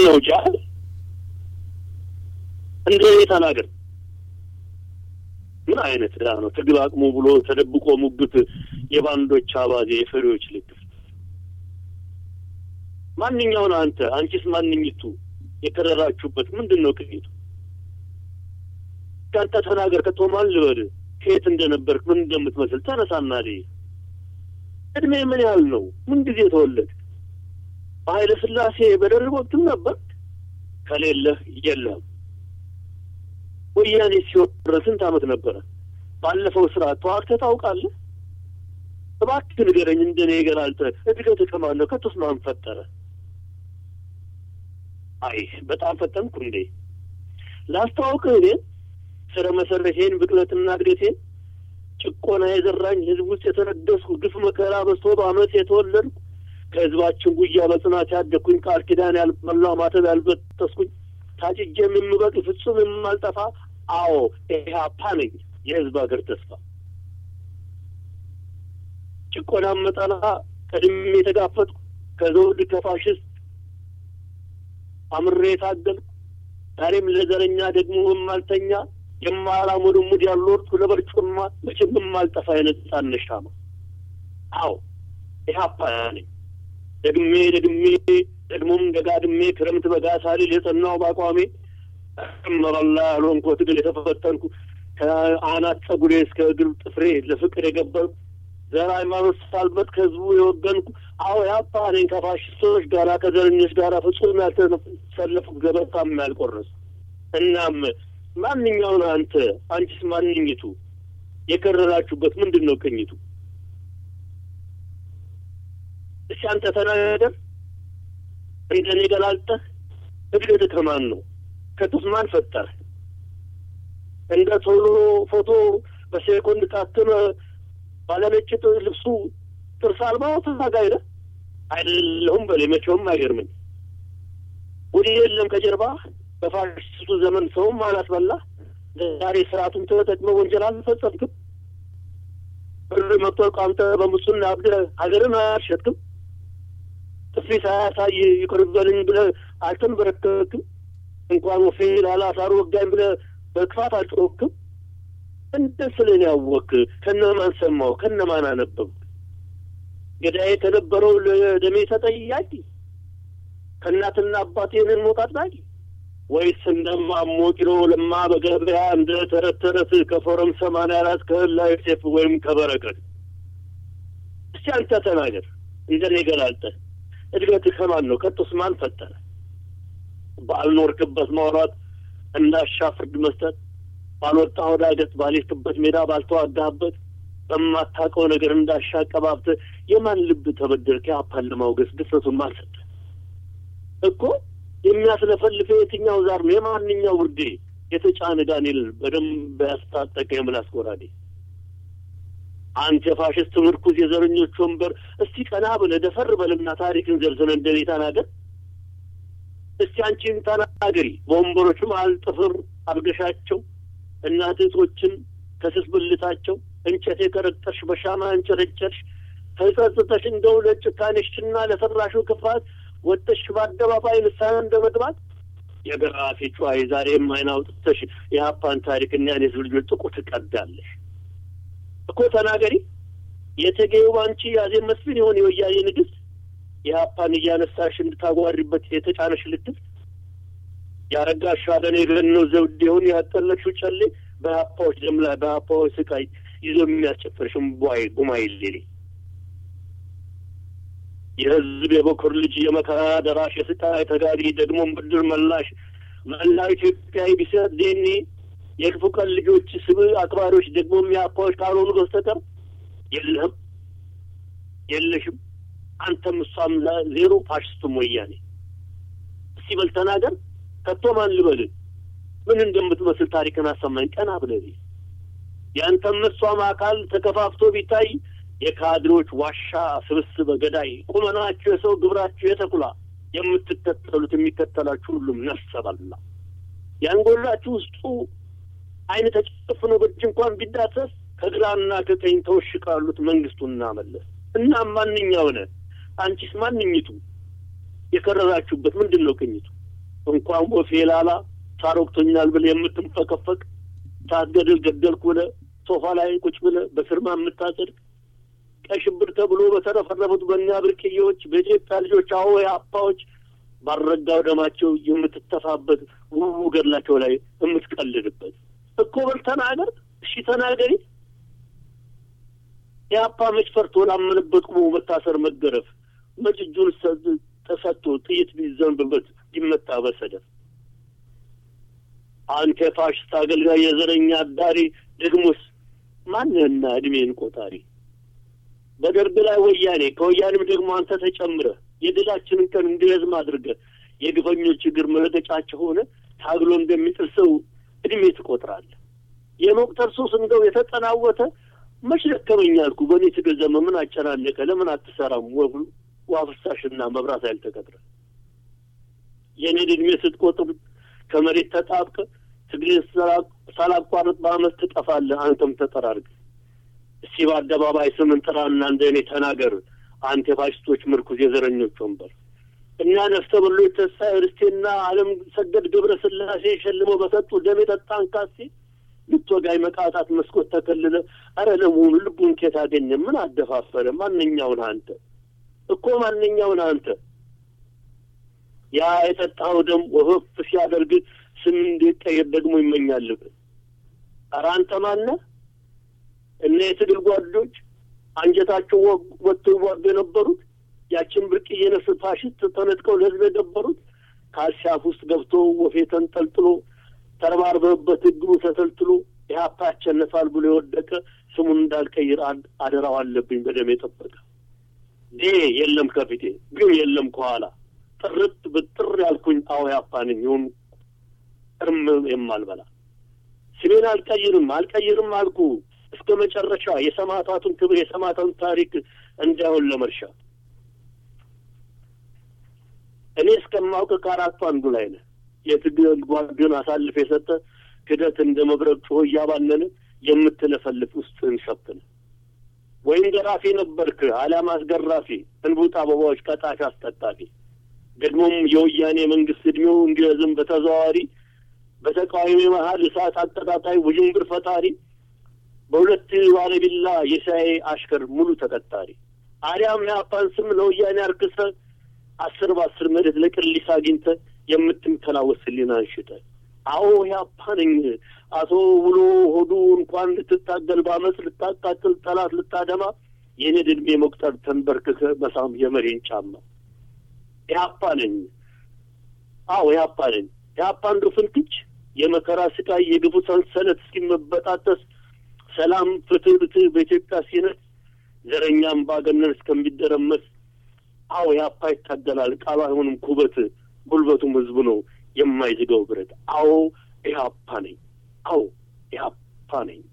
ነው ጃል እንዴ ተናገር ምን አይነት ነው ትግል አቅሙ ብሎ ተደብቆ ሙግት የባንዶች አባዜ የፈሪዎች ልክ ማንኛው ነው አንቺስ ማንኝቱ የከረራችሁበት ምንድነው ቅኝቱ ካንተ ተናገር ከተማል ልበል ከየት እንደነበርክ ምን እንደምትመስል ተነሳና አይደል እድሜ ምን ያህል ነው ምን ጊዜ ተወለድ ኃይለ ሥላሴ በደርግ ወቅት ነበር ከሌለህ የለም ወያኔ ሲወር ስንት ዓመት ነበር ባለፈው ስራ ተዋክተ ታውቃለህ እባክህ ንገረኝ እንደኔ ይገራልተ እድገት ከማን ነው ከተስማም ፈጠረ አይ በጣም ፈተንኩ እንዴ ላስተዋውቅህ እኔ ስለ መሰረቴን ብቅለትና እድገቴን ጭቆና የዘራኝ ህዝብ ውስጥ የተረደስኩ ግፍ መከራ በስቶ በአመት የተወለድኩ ከህዝባችን ጉያ በጽናት ያደኩኝ ቃል ኪዳን ያልመላው ማተብ ያልበጠስኩኝ ታጭጄም የምበቅ ፍጹም የማልጠፋ አዎ ኢህአፓ ነኝ የህዝብ አገር ተስፋ ጭቆና መጣላ ቀድሜ የተጋፈጥኩ ከዘውድ ከፋሽስት አምሬ ታገልኩ ዛሬም ለዘረኛ ደግሞ የማልተኛ የማላሙድ ሙድ ያልወርኩ ለበርጩማ መቼም የማልጠፋ የነጻነት ሻማ አዎ ኢህአፓ ነኝ ደግሞም ደጋድሜ ክረምት በጋ ሳልል የጸናው ባቋሜ መረላ ሎንኮት ግን የተፈተንኩ ከአናት ጸጉሬ እስከ እግር ጥፍሬ ለፍቅር የገበርኩ ዘር ሃይማኖት ሳልበት ከህዝቡ የወገንኩ አዎ ኢህአፓ ነኝ ከፋሽስቶች ጋራ ከዘረኞች ጋራ ፍጹም ያልተሰለፍኩ ገበታም ያልቆረስ እናም ማንኛው ነው አንቺስ ማንኝቱ የከረራችሁበት ምንድነው ቅኝቱ እሺ አንተ ተናገር እንደኔ ገላልጠህ እድገት ከማን ነው ከተስማን ፈጠረ እንደ ቶሎ ፎቶ በሴኮንድ ታተመ ባለነጭ ልብሱ ጥርስ አልባው ተሳጋይለ አይደለም በለመቸውም አይገርምኝ ወዲህ የለም ከጀርባ በፋሽስቱ ዘመን ሰው ማለት በላ ዛሬ ስርዓቱን ተጠቅመው ወንጀል አልፈጸምክም ብር መጥተው አንተ በሙስና አብደ ሀገርን አሸጥክም ጥፊት ሳያሳይ ይቆርበልን ብለህ አልተንበረከክም እንኳን ወፌል አላሳሩ ወጋኝ ብለህ በክፋት አልጮክም እንደስለን ያወክ ከነማን ሰማው ከነማን አነበብ ገዳይ ተደበረው ለደሜ ተጠያቂ ከናትና አባቴን ሞቃት ባቂ ወይስ እንደማሞቂሮ ለማ በገበያ እንደ ተረተረት ከፎረም 84 ከላይ ሴፍ ወይም ከበረከት እስቲ አንተ ተናገር እንደኔ ገላልጠ እድገት ከማን ነው ከተስማን ፈጠረ ባልኖርክበት ማውራት እንዳሻፍርድ መስጠት ባልወጣው ዳገት ባልክበት ሜዳ ባልተዋጋበት በማታቀው ነገር እንዳሻቀባብተ የማን ልብ ተበደርክ ያፓለማው ገስ ድፍረቱን ማሰጥ እኮ የሚያስለፈልፈው የትኛው ዛር ነው የማንኛው ውርዴ የተጫነ ዳንኤል በደንብ ያስታጠቀ የምላስ ጎራዴ አንተ ፋሽስት ምርኩዝ የዘረኞች ወንበር እስቲ ቀና ብለ ደፈር በልና ታሪክን ዘርዘነ እንደኔ ተናገር እስቲ አንቺን ተናገሪ ወንበሮቹ አልጥፍር አርገሻቸው እናቶችን ከስስብልታቸው እንጨት የከረጠሽ በሻማ እንጨረጨሽ ተጸጽተሽ እንደው ለጭካኔሽና ለፈራሹ ክፋት ወጥሽ በአደባባይ ልሳን እንደመግባት የግራፊ ጫይ ዛሬም አይናውጥተሽ የሀፓን ታሪክና የህዝብ ልጆች ጥቁት ተቀዳለሽ እኮ ተናገሪ የተገዩ ባንቺ ያዜም መስፍን ይሆን የወያኔ ንግስት የሀፓን ያነሳሽ እንድታጓሪበት የተጫነሽ ልትፍ ያረጋሽ አደኔ ገነው ዘውድ ይሁን ያጠለሽው ጨሌ በሀፓዎች ጀምላ በሀፓዎች ስቃይ ይዞ የሚያስጨፍርሽም ቧይ ጉማይልሊ የህዝብ የበኩር ልጅ የመከራ ደራሽ የስቃይ ተጋሪ ደግሞ ብድር መላሽ መላ ኢትዮጵያዊ ቢሰጥ ዴኒ የክፉ ቀን ልጆች ስብ አክባሪዎች ደግሞ የሚያፓዎች ካልሆኑ በስተቀር የለሽም አንተም እሷም ዜሮ ፋሽስቱም ወያኔ ሲበል ተናገር ከተማን ልበል ምን እንደምትመስል ታሪክን አሰማኝ ቀና ብለህ ያንተም እሷም አካል ተከፋፍቶ ቢታይ የካድሮች ዋሻ ስብስብ ገዳይ ቁመናቸው የሰው ግብራቸው የተኩላ የምትከተሉት የሚከተላችሁ ሁሉም ነፍሰበላ ያንጎላችሁ ውስጡ አይነ ተጨፍኖ በእጅ እንኳን ቢዳሰስ ከግራና ከቀኝ ተወሽቃሉት መንግስቱና መለስ እና ማንኛው ነህ አንቺስ ማንኝቱ የከረራችሁበት ምንድነው ቅኝቱ እንኳን ወፍ የላላ ሳሮክቶኛል ብለህ የምትንፈቀፈቅ ታገደል ገደልኩ ብለህ ሶፋ ላይ ቁጭ ብለህ በፍርማ የምታጸድቅ ቀይ ሽብር ተብሎ በተረፈረፉት በእኛ ብርቅዬዎች በኢትዮጵያ ልጆች አዎ የአፓዎች ባረጋው ደማቸው የምትተፋበት ውቡ ገድላቸው ላይ የምትቀልድበት እኮ በል ተናገር። እሺ ተናገሪ። የአፓ መች ፈርቶ ላመነበት ቁሞ መታሰር መገረፍ መች እጁን ተሰጥቶ ጥይት ቢዘንብበት ይመታ በሰደፍ አንተ ፋሽስት አገልጋይ የዘረኛ አዳሪ ደግሞስ ማንህና እድሜን ቆጣሪ በደርግ ላይ ወያኔ ከወያኔም ደግሞ አንተ ተጨምረህ የድላችንን ቀን እንዲረዝም አድርገህ የግፈኞች እግር መረገጫቸው ሆነ ታግሎ እንደሚጥል ሰው እድሜ ትቆጥራለህ። የመቁጠር ሱስ እንደው የተጠናወተ መች ደከመኝ አልኩ በእኔ ትገዘመ ምን አጨናነቀ ለምን አትሰራም ዋፍሳሽና መብራት ያልተቀጥረ የኔን እድሜ ስትቆጥር ከመሬት ተጣብቀ ትግልን ሳላቋርጥ በአመት ትጠፋለህ አንተም ተጠራርግ። እስቲ በአደባባይ ስምን ጥራና እንደኔ ተናገር አንተ ፋሽስቶች ምርኩዝ የዘረኞች ወንበር እኛ ነፍሰ በሎች ተስፋዬ ርስቴና ዓለም ሰገድ ገብረ ስላሴ ሸልሞ በሰጡ ደም የጠጣን ካሴ ልትወጋይ መቃጣት መስኮት ተከልለ አረ ለመሆኑ ልቡን ከታ አገኘ ምን አደፋፈረ ማንኛውን አንተ እኮ ማንኛውን አንተ ያ የጠጣው ደም ወህፍ ሲያደርግ ስም እንዲቀየር ደግሞ ይመኛል። አረ አንተ ማነህ? እነ የትግል ጓዶች አንጀታቸው ወጥተው ወርደ የነበሩት ያችን ብርቅዬ ነፍስ ፋሽስት ተነጥቀው ለህዝብ የገበሩት ካልሻፍ ውስጥ ገብቶ ወፌተን ጠልጥሎ ተረባርበበት እግሩ ተተልትሎ ኢህአፓ ያሸነፋል ብሎ የወደቀ ስሙን እንዳልቀይር አደራው አለብኝ በደም የጠበቀ የለም ከፊቴ ግን የለም ከኋላ ጥርት ብጥር ያልኩኝ አዎ ኢህአፓ ነኝ ይሁን እርም የማልበላ ስሜን አልቀይርም አልኩ እስከ መጨረሻ የሰማዕታቱን ክብር የሰማዕታቱን ታሪክ እንዳይሆን ለመርሻ እኔ እስከማውቅ ከአራቱ አንዱ ላይ ነህ የትግል ጓድን አሳልፍ የሰጠ ክደት እንደመብረቅ ጮህ ያባነነ የምትለፈልፍ ውስጥን ሸፍነ ወይም ገራፊ ነበርክ አላማ አስገራፊ እንቡጥ አበባዎች ቀጣሽ አስጠጣፊ ደግሞም የወያኔ መንግስት እድሜው እንዲረዝም በተዘዋዋሪ በተቃዋሚ መሃል እሳት አቀጣጣይ ውዥንብር ፈጣሪ በሁለት ባለቢላ የሳይ አሽከር ሙሉ ተቀጣሪ አሪያም ያፓን ስም ለወያኔ አርክሰ 10 በ10 መሬት ለቅሊሳ አግኝተ የምትንተላወስልኝ አንሽተ አዎ ያፓንኝ አቶ ብሎ ሆዱ እንኳን ልትታገል ባመጽ ልታቃጥል ጠላት ልታደማ የኔ ድልሜ መቁጠር ተንበርክከ በሳም የመሪን ጫማ ያፓንኝ አዎ ያፓንኝ ያፓን ዱፍንክች የመከራ ስቃይ የግፉ ሰንሰለት እስኪመበጣጠስ ሰላም ፍትህ በኢትዮጵያ ሲነት ዘረኛም ባገነን እስከሚደረመስ አዎ ያፓ ይታገላል ቃል አይሆንም ኩበት ጉልበቱም ህዝቡ ነው የማይዝገው ብረት አዎ ኢህአፓ ነኝ አዎ ኢህአፓ ነኝ